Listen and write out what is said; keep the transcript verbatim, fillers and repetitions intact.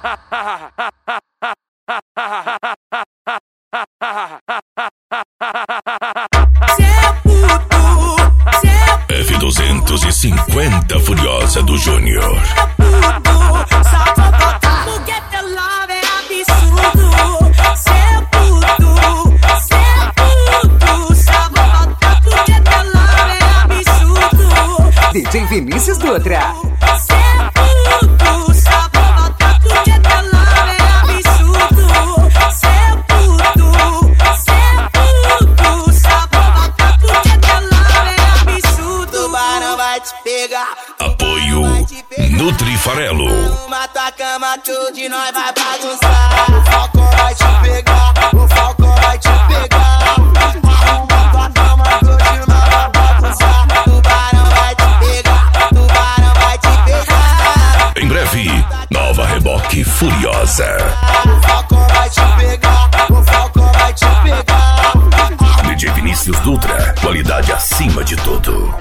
F duzentos e cinquenta Furiosa do Júnior. D J Vinícius Dutra. Apoio Nutri Farelo. Mata a cama, tudo de nós vai bagunçar. O Falcão vai te pegar, o Falcão vai te pegar. Arruma a cama, tudo de nós vai bagunçar. Tubarão vai te pegar, tubarão vai te pegar. Em breve, nova Reboque Furiosa. O Falcão vai te pegar, o Falcão vai te pegar. D J Vinícius Dutra, qualidade acima de tudo.